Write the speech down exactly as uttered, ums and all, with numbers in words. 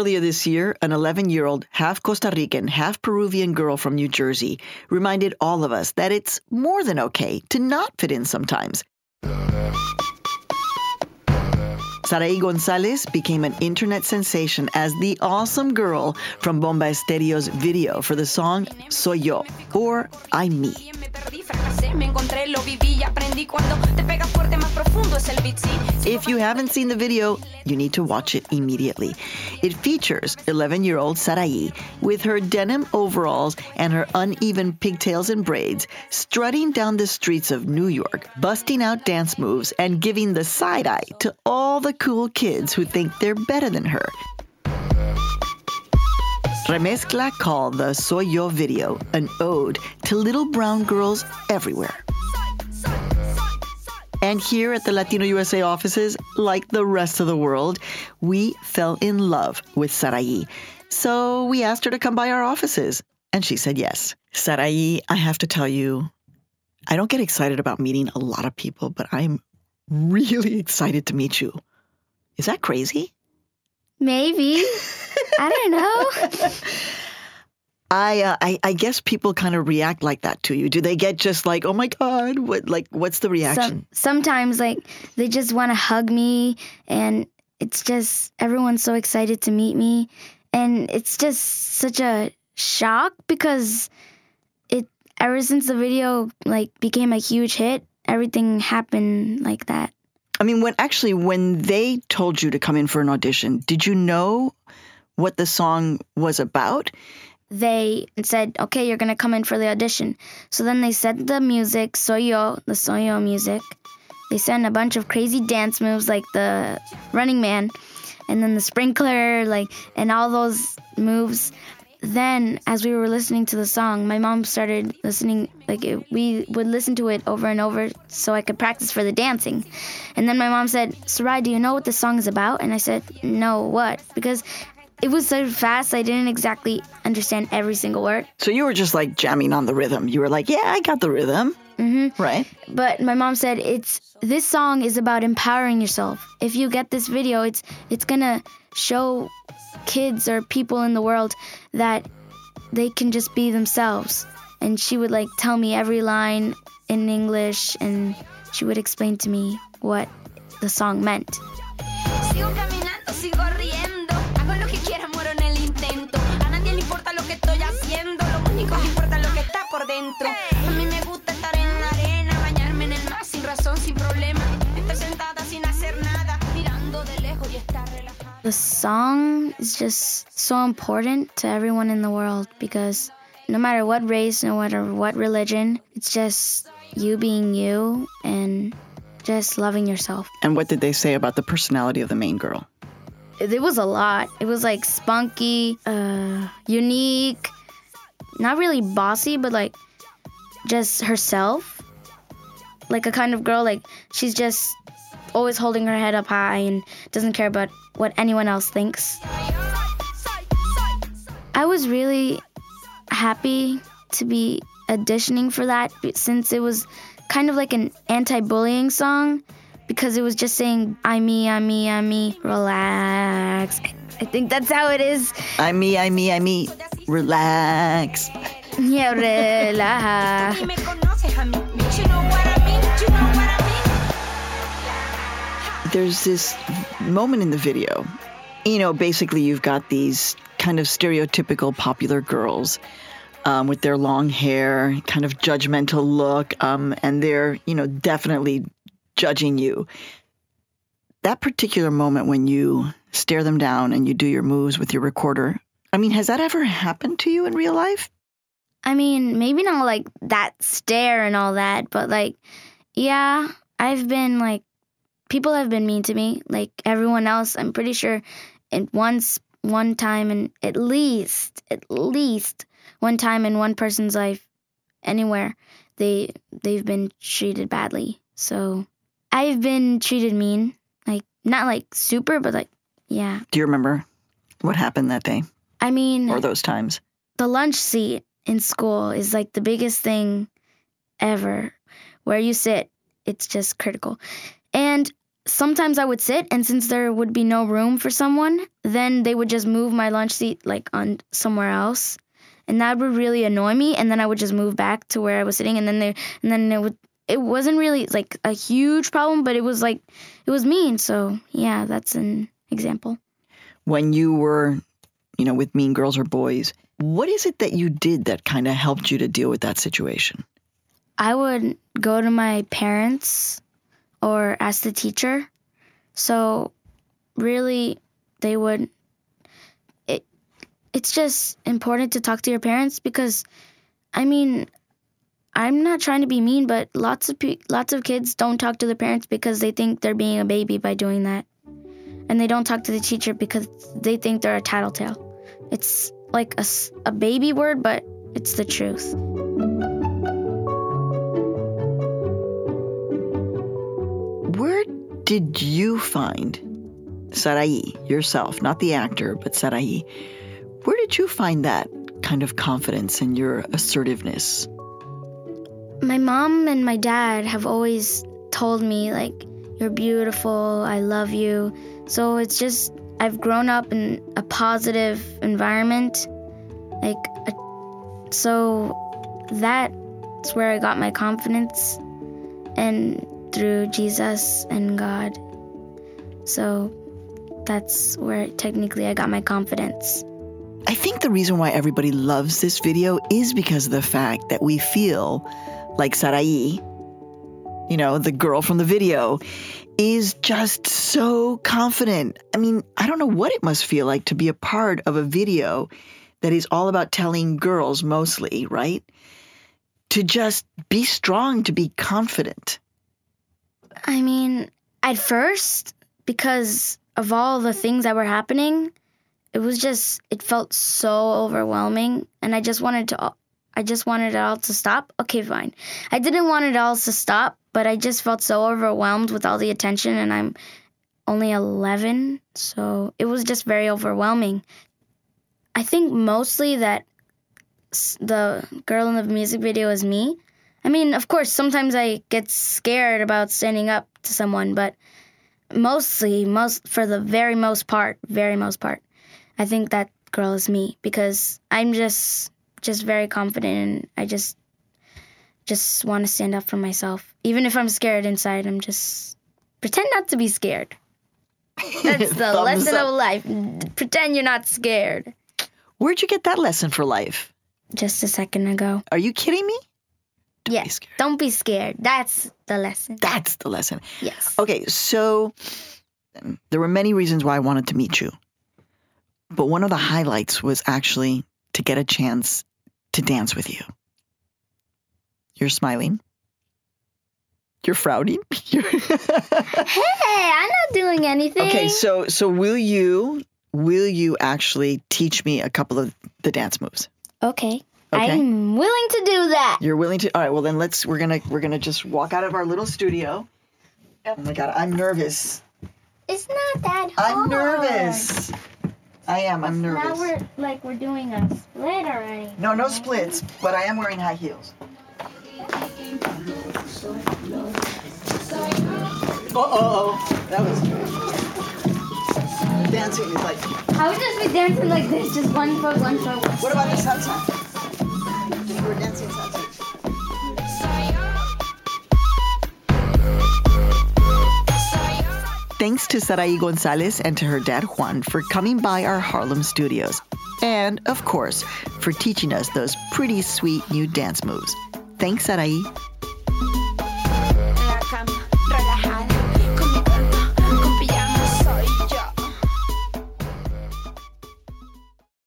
Earlier this year, an eleven-year-old, half Costa Rican, half Peruvian girl from New Jersey reminded all of us that it's more than okay to not fit in sometimes. Saraí González became an internet sensation as the awesome girl from Bomba Estereo's video for the song Soy Yo, or I'm Me. If you haven't seen the video, you need to watch it immediately. It features eleven-year-old Saraí with her denim overalls and her uneven pigtails and braids, strutting down the streets of New York, busting out dance moves and giving the side-eye to all the cool kids who think they're better than her. Remezcla called the Soy Yo video an ode to little brown girls everywhere. And here at the Latino U S A offices, like the rest of the world, we fell in love with Saraí. So we asked her to come by our offices, and she said yes. Saraí, I have to tell you, I don't get excited about meeting a lot of people, but I'm really excited to meet you. Is that crazy? Maybe. I don't know. I, uh, I I guess people kind of react like that to you. Do they get just like, oh my God, what like what's the reaction? Some, sometimes like they just want to hug me, and it's just everyone's so excited to meet me, and it's just such a shock because it ever since the video like became a huge hit, everything happened like that. I mean, when actually when they told you to come in for an audition, did you know what the song was about? They said, okay, you're going to come in for the audition. So then they set the music, Soy Yo, the Soy Yo music. They sent a bunch of crazy dance moves like the Running Man and then the sprinkler, like, and all those moves. Then, as we were listening to the song, my mom started listening, like, it, we would listen to it over and over so I could practice for the dancing. And then my mom said, Sarai, do you know what this song is about? And I said, no, what? Because it was so fast, I didn't exactly understand every single word. So you were just like jamming on the rhythm. You were like, yeah, I got the rhythm. Mm-hmm. Right. But my mom said, it's this song is about empowering yourself. If you get this video, it's it's going to show kids or people in the world that they can just be themselves. And she would like tell me every line in English, and she would explain to me what the song meant. The song is just so important to everyone in the world because no matter what race, no matter what religion, it's just you being you and just loving yourself. And what did they say about the personality of the main girl? It was a lot. It was like spunky, uh, unique, not really bossy, but like just herself. Like a kind of girl, like she's just always holding her head up high and doesn't care about what anyone else thinks. I was really happy to be auditioning for that since it was kind of like an anti-bullying song because it was just saying, I'm me, I'm me, I'm me, relax. I think that's how it is. I'm me, I'm me, I'm me, relax. Yeah, relax. There's this moment in the video, you know, basically you've got these kind of stereotypical popular girls um, with their long hair, kind of judgmental look, um, and they're, you know, definitely judging you. That particular moment when you stare them down and you do your moves with your recorder, I mean, has that ever happened to you in real life? I mean, maybe not like that stare and all that, but like, yeah, I've been like, people have been mean to me, like everyone else. I'm pretty sure in once, one time, and at least, at least one time in one person's life, anywhere, they they've been treated badly. So I've been treated mean, like not like super, but like yeah. Do you remember what happened that day? I mean, or those times? The lunch seat in school is like the biggest thing ever. Where you sit, it's just critical. And sometimes I would sit, and since there would be no room for someone, then they would just move my lunch seat like on somewhere else. And that would really annoy me, and then I would just move back to where I was sitting, and then they and then it would it wasn't really like a huge problem, but it was like it was mean. So yeah, that's an example. When you were, you know, with mean girls or boys, what is it that you did that kind of helped you to deal with that situation? I would go to my parents or ask the teacher. So really, they would. It it's just important to talk to your parents because, I mean, I'm not trying to be mean, but lots of pe- lots of kids don't talk to their parents because they think they're being a baby by doing that. And they don't talk to the teacher because they think they're a tattletale. It's like a, a baby word, but it's the truth. Where did you find, Sarai, yourself, not the actor, but Sarai, where did you find that kind of confidence and your assertiveness? My mom and my dad have always told me, like, you're beautiful, I love you. So it's just, I've grown up in a positive environment. Like, a, so that's where I got my confidence, and through Jesus and God. So that's where technically I got my confidence. I think the reason why everybody loves this video is because of the fact that we feel like Sarai, you know, the girl from the video, is just so confident. I mean, I don't know what it must feel like to be a part of a video that is all about telling girls mostly, right? To just be strong, to be confident. I mean, at first, because of all the things that were happening, it was just, it felt so overwhelming, and I just wanted to, I just wanted it all to stop. Okay, fine. I didn't want it all to stop, but I just felt so overwhelmed with all the attention, and I'm only eleven, so it was just very overwhelming. I think mostly that the girl in the music video is me. I mean, of course, sometimes I get scared about standing up to someone, but mostly, most for the very most part, very most part, I think that girl is me because I'm just just very confident, and I just just want to stand up for myself. Even if I'm scared inside, I'm just pretend not to be scared. That's the lesson of life. Pretend you're not scared. Where'd you get that lesson for life? Just a second ago. Are you kidding me? Don't yes. Be don't be scared. That's the lesson. That's the lesson. Yes. Okay, so there were many reasons why I wanted to meet you. But one of the highlights was actually to get a chance to dance with you. You're smiling. You're frowning. You're hey, I'm not doing anything. Okay, so so will you will you actually teach me a couple of the dance moves? Okay. Okay. I'm willing to do that. You're willing to? All right, well then let's we're going to we're going to just walk out of our little studio. Oh my god, I'm nervous. It's not that hard. I'm nervous. I am. I'm nervous. Now we're like we're doing a split already. No, no splits, but I am wearing high heels. Uh-oh. That was good. Dancing is like... I would just be dancing like this, just one foot, one foot, one foot. What about the salsa? If you were dancing salsa. Thanks to Sarai Gonzalez and to her dad Juan for coming by our Harlem studios. And, of course, for teaching us those pretty sweet new dance moves. Thanks, Sarai.